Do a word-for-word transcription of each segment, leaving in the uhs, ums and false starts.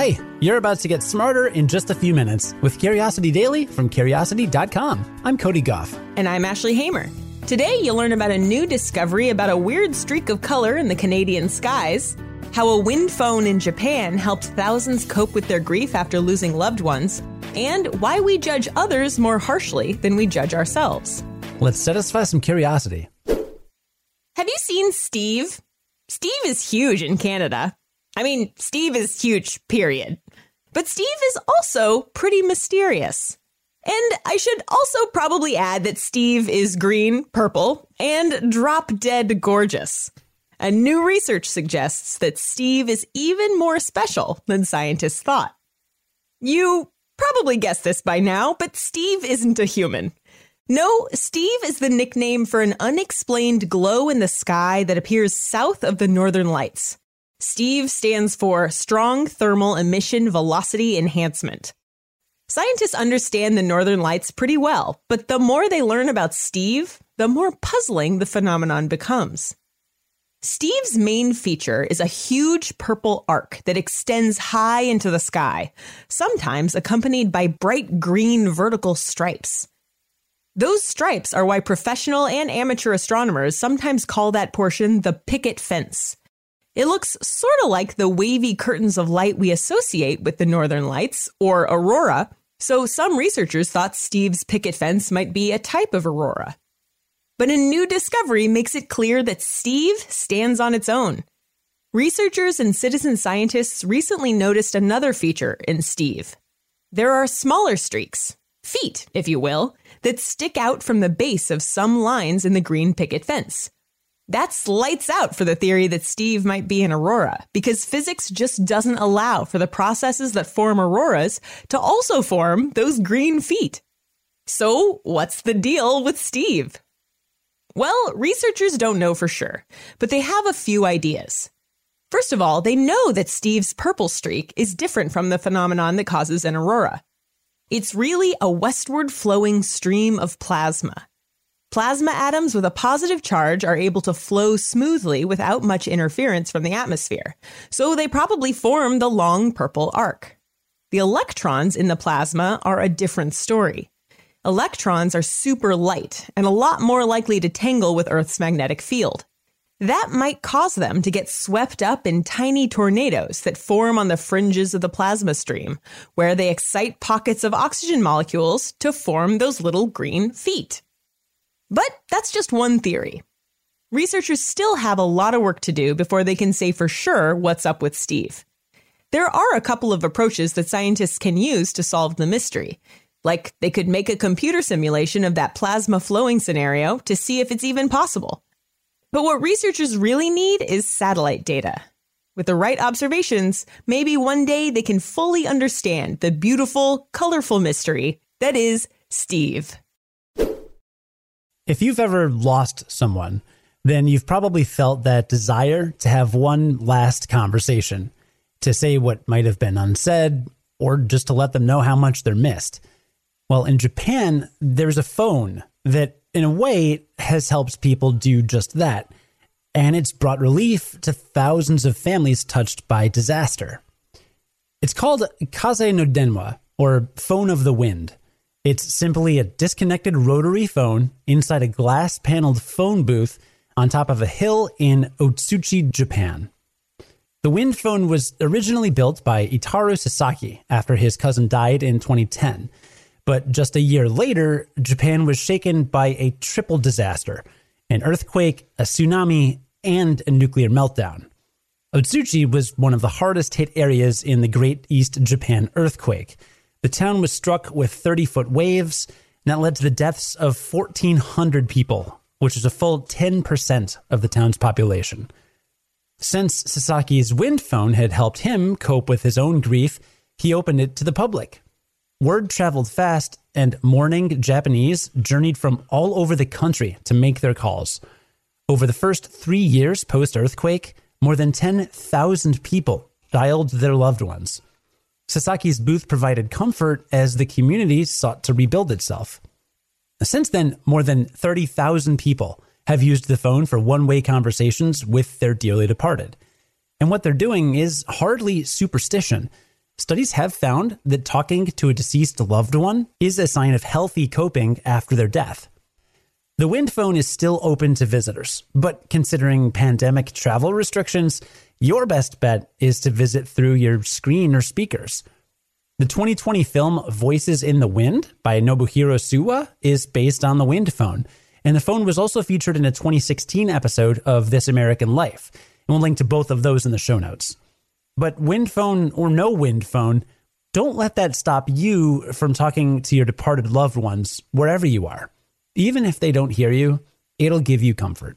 Hi, you're about to get smarter in just a few minutes with Curiosity Daily from curiosity dot com. I'm Cody Goff. And I'm Ashley Hamer. Today, you'll learn about a new discovery about a weird streak of color in the Canadian skies, how a wind phone in Japan helped thousands cope with their grief after losing loved ones, and why we judge others more harshly than we judge ourselves. Let's satisfy some curiosity. Have you seen Steve? Steve is huge in Canada. I mean, Steve is huge, period. But Steve is also pretty mysterious. And I should also probably add that Steve is green, purple, and drop-dead gorgeous. A new research suggests that Steve is even more special than scientists thought. You probably guessed this by now, but Steve isn't a human. No, Steve is the nickname for an unexplained glow in the sky that appears south of the Northern Lights. STEVE stands for Strong Thermal Emission Velocity Enhancement. Scientists understand the Northern Lights pretty well, but the more they learn about Steve, the more puzzling the phenomenon becomes. Steve's main feature is a huge purple arc that extends high into the sky, sometimes accompanied by bright green vertical stripes. Those stripes are why professional and amateur astronomers sometimes call that portion the picket fence. It looks sort of like the wavy curtains of light we associate with the Northern Lights, or aurora, so some researchers thought Steve's picket fence might be a type of aurora. But a new discovery makes it clear that Steve stands on its own. Researchers and citizen scientists recently noticed another feature in Steve. There are smaller streaks, feet, if you will, that stick out from the base of some lines in the green picket fence. That's lights out for the theory that Steve might be an aurora, because physics just doesn't allow for the processes that form auroras to also form those green feet. So, what's the deal with Steve? Well, researchers don't know for sure, but they have a few ideas. First of all, they know that Steve's purple streak is different from the phenomenon that causes an aurora. It's really a westward flowing stream of plasma. Plasma atoms with a positive charge are able to flow smoothly without much interference from the atmosphere, so they probably form the long purple arc. The electrons in the plasma are a different story. Electrons are super light and a lot more likely to tangle with Earth's magnetic field. That might cause them to get swept up in tiny tornadoes that form on the fringes of the plasma stream, where they excite pockets of oxygen molecules to form those little green feet. But that's just one theory. Researchers still have a lot of work to do before they can say for sure what's up with Steve. There are a couple of approaches that scientists can use to solve the mystery. Like, they could make a computer simulation of that plasma flowing scenario to see if it's even possible. But what researchers really need is satellite data. With the right observations, maybe one day they can fully understand the beautiful, colorful mystery that is Steve. If you've ever lost someone, then you've probably felt that desire to have one last conversation, to say what might have been unsaid, or just to let them know how much they're missed. Well, in Japan, there's a phone that, in a way, has helped people do just that. And it's brought relief to thousands of families touched by disaster. It's called Kaze no Denwa, or Phone of the Wind. It's simply a disconnected rotary phone inside a glass-paneled phone booth on top of a hill in Otsuchi, Japan. The wind phone was originally built by Itaru Sasaki after his cousin died in twenty ten. But just a year later, Japan was shaken by a triple disaster: an earthquake, a tsunami, and a nuclear meltdown. Otsuchi was one of the hardest hit areas in the Great East Japan earthquake. The town was struck with thirty-foot waves, and that led to the deaths of fourteen hundred people, which is a full ten percent of the town's population. Since Sasaki's wind phone had helped him cope with his own grief, he opened it to the public. Word traveled fast, and mourning Japanese journeyed from all over the country to make their calls. Over the first three years post-earthquake, more than ten thousand people dialed their loved ones. Sasaki's booth provided comfort as the community sought to rebuild itself. Since then, more than thirty thousand people have used the phone for one-way conversations with their dearly departed. And what they're doing is hardly superstition. studies have found that talking to a deceased loved one is a sign of healthy coping after their death. The Wind Phone is still open to visitors, but considering pandemic travel restrictions, your best bet is to visit through your screen or speakers. The twenty twenty film Voices in the Wind by Nobuhiro Suwa is based on the Wind Phone, and the phone was also featured in a twenty sixteen episode of This American Life, and we'll link to both of those in the show notes. But Wind Phone or no Wind Phone, don't let that stop you from talking to your departed loved ones wherever you are. Even if they don't hear you, it'll give you comfort.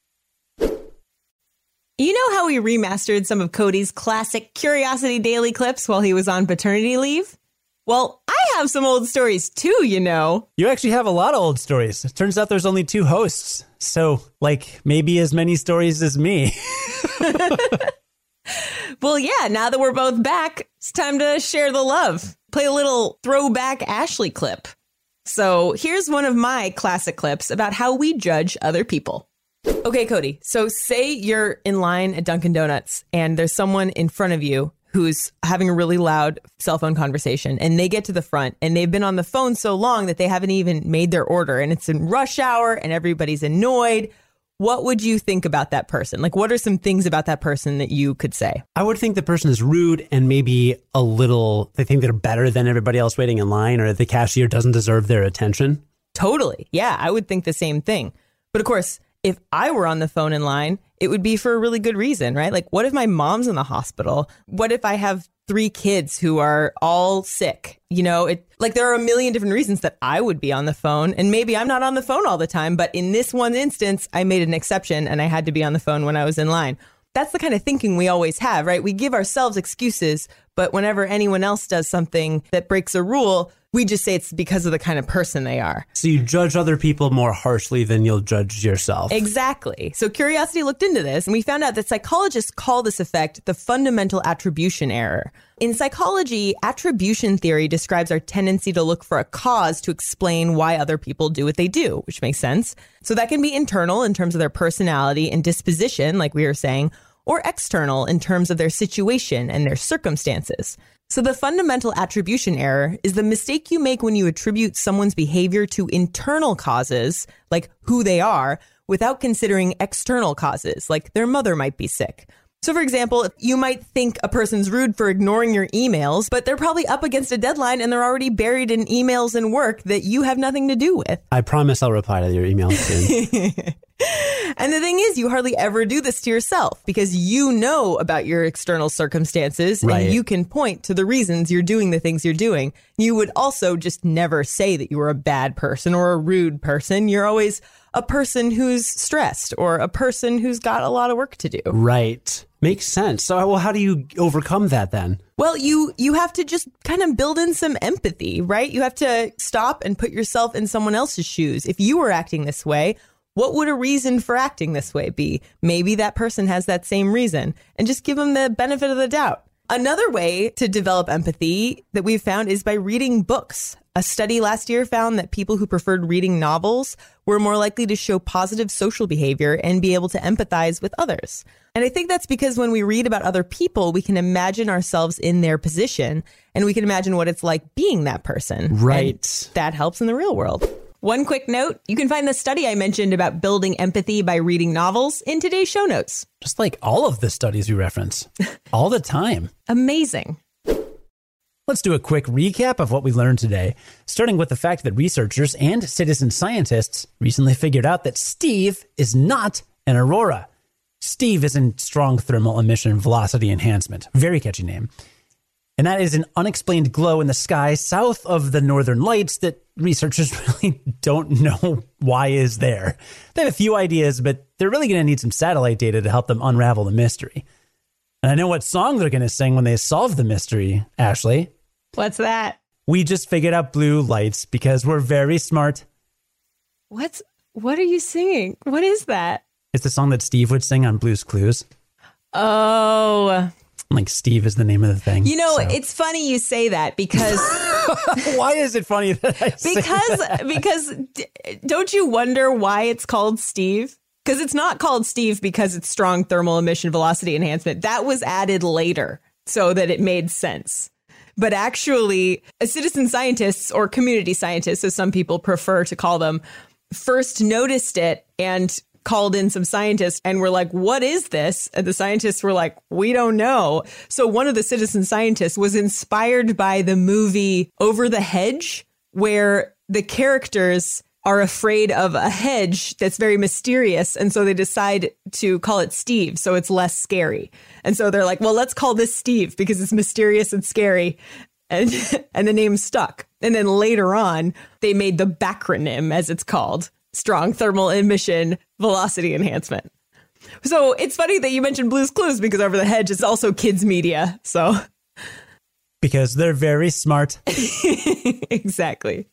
You know how we remastered some of Cody's classic Curiosity Daily clips while he was on paternity leave? Well, I have some old stories too, you know. You actually have a lot of old stories. It turns out there's only two hosts. So, like, maybe as many stories as me. Well, yeah, now that we're both back, it's time to share the love. Play a little throwback Ashley clip. So here's one of my classic clips about how we judge other people. Okay, Cody, so say you're in line at Dunkin' Donuts and there's someone in front of you who's having a really loud cell phone conversation, and they get to the front and they've been on the phone so long that they haven't even made their order, and it's in rush hour and everybody's annoyed. What would you think about that person? Like, what are some things about that person that you could say? I would think the person is rude and maybe a little, they think they're better than everybody else waiting in line, or the cashier doesn't deserve their attention. Totally. Yeah, I would think the same thing. But of course, if I were on the phone in line, it would be for a really good reason, right? Like, what if my mom's in the hospital? What if I have three kids who are all sick? You know, it like there are a million different reasons that I would be on the phone, and maybe I'm not on the phone all the time. But in this one instance, I made an exception and I had to be on the phone when I was in line. That's the kind of thinking we always have, right? We give ourselves excuses, but whenever anyone else does something that breaks a rule, we just say it's because of the kind of person they are. So you judge other people more harshly than you'll judge yourself. Exactly. So Curiosity looked into this, and we found out that psychologists call this effect the fundamental attribution error. In psychology, attribution theory describes our tendency to look for a cause to explain why other people do what they do, which makes sense. So that can be internal in terms of their personality and disposition, like we were saying, or external in terms of their situation and their circumstances. So the fundamental attribution error is the mistake you make when you attribute someone's behavior to internal causes, like who they are, without considering external causes, like their mother might be sick. So, for example, you might think a person's rude for ignoring your emails, but they're probably up against a deadline and they're already buried in emails and work that you have nothing to do with. I promise I'll reply to your email soon. And the thing is, you hardly ever do this to yourself because you know about your external circumstances, right, and you can point to the reasons you're doing the things you're doing. You would also just never say that you were a bad person or a rude person. You're always a person who's stressed or a person who's got a lot of work to do. Right. Makes sense. So, well, how do you overcome that then? Well, you you have to just kind of build in some empathy, right? You have to stop and put yourself in someone else's shoes. If you were acting this way, what would a reason for acting this way be? Maybe that person has that same reason, and just give them the benefit of the doubt. Another way to develop empathy that we've found is by reading books. A study last year found that people who preferred reading novels were more likely to show positive social behavior and be able to empathize with others. And I think that's because when we read about other people, we can imagine ourselves in their position, and we can imagine what it's like being that person. Right. And that helps in the real world. One quick note, you can find the study I mentioned about building empathy by reading novels in today's show notes. Just like all of the studies we reference, all the time. Amazing. Let's do a quick recap of what we learned today, starting with the fact that researchers and citizen scientists recently figured out that Steve is not an aurora. Steve is in strong thermal emission velocity enhancement. Very catchy name. And that is an unexplained glow in the sky south of the northern lights that researchers really don't know why is there. They have a few ideas, but they're really going to need some satellite data to help them unravel the mystery. And I know what song they're going to sing when they solve the mystery, Ashley. What's that? We just figured out blue lights because we're very smart. What's, what are you singing? What is that? It's the song that Steve would sing on Blue's Clues. Oh, like Steve is the name of the thing. You know, so. It's funny you say that because... Why is it funny that I say because, that? Because d- don't you wonder why it's called Steve? Because it's not called Steve because it's strong thermal emission velocity enhancement. That was added later so that it made sense. but actually citizen scientists, or community scientists, as some people prefer to call them, first noticed it and called in some scientists and were like, what is this? And the scientists were like, we don't know. So one of the citizen scientists was inspired by the movie Over the Hedge, where the characters are afraid of a hedge that's very mysterious. And so they decide to call it Steve, so it's less scary. And so they're like, well, let's call this Steve because it's mysterious and scary. And, and the name stuck. And then later on, they made the backronym, as it's called, Strong Thermal Emission Velocity Enhancement. So it's funny that you mentioned Blue's Clues, because Over the Hedge is also kids media. So because they're very smart. Exactly.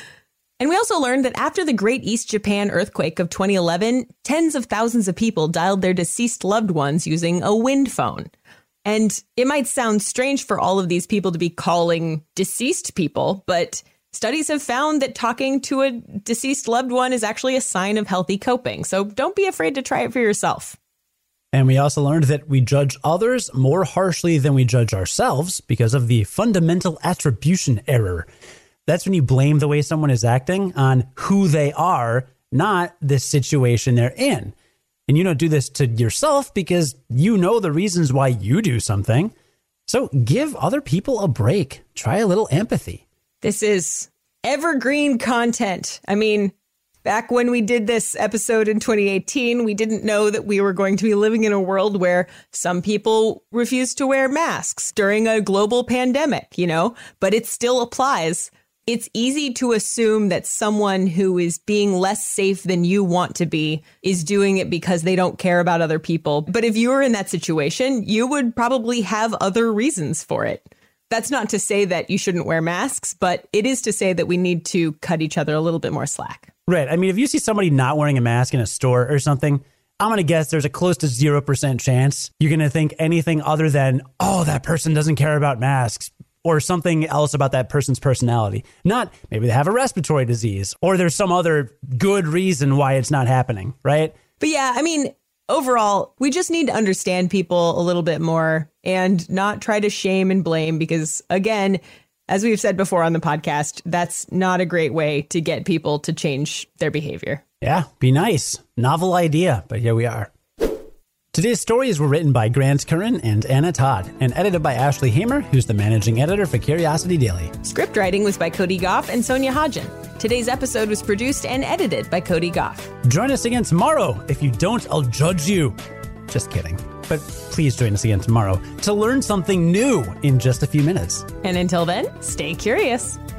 And we also learned that after the Great East Japan earthquake of twenty eleven, tens of thousands of people dialed their deceased loved ones using a wind phone. And it might sound strange for all of these people to be calling deceased people, but studies have found that talking to a deceased loved one is actually a sign of healthy coping. So don't be afraid to try it for yourself. And we also learned that we judge others more harshly than we judge ourselves because of the fundamental attribution error. That's when you blame the way someone is acting on who they are, not the situation they're in. And you don't do this to yourself because you know the reasons why you do something. So give other people a break. Try a little empathy. This is evergreen content. I mean, back when we did this episode in twenty eighteen, we didn't know that we were going to be living in a world where some people refused to wear masks during a global pandemic, you know, but it still applies. It's easy to assume that someone who is being less safe than you want to be is doing it because they don't care about other people. But if you were in that situation, you would probably have other reasons for it. That's not to say that you shouldn't wear masks, but it is to say that we need to cut each other a little bit more slack. Right. I mean, if you see somebody not wearing a mask in a store or something, I'm going to guess there's a close to zero percent chance you're going to think anything other than, oh, that person doesn't care about masks, or something else about that person's personality. Not maybe they have a respiratory disease or there's some other good reason why it's not happening. Right. But yeah, I mean, overall, we just need to understand people a little bit more and not try to shame and blame, because, again, as we've said before on the podcast, that's not a great way to get people to change their behavior. Yeah, be nice. Novel idea, but here we are. Today's stories were written by Grant Curran and Anna Todd and edited by Ashley Hamer, who's the managing editor for Curiosity Daily. Script writing was by Cody Goff and Sonia Hodgen. Today's episode was produced and edited by Cody Goff. Join us again tomorrow. If you don't, I'll judge you. Just kidding. But please join us again tomorrow to learn something new in just a few minutes. And until then, stay curious.